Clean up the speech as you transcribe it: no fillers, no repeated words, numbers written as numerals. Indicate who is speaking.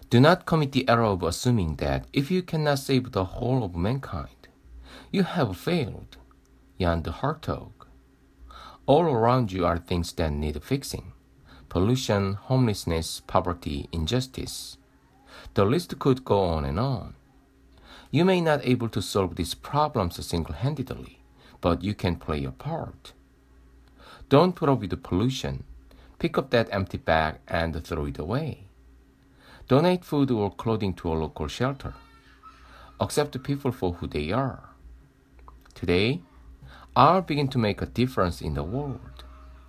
Speaker 1: Do not commit the error of assuming that if you cannot save the whole of mankind, you have failed. Jan de Hartog. All around you are things that need fixing. Pollution, homelessness, poverty, injustice. The list could go on and on. You may not be able to solve these problems single-handedly, but you can play your part. Don't put up with the pollution. Pick up that empty bag and throw it away. Donate food or clothing to a local shelter. Accept people for who they are. Today, I'll begin to make a difference in the world.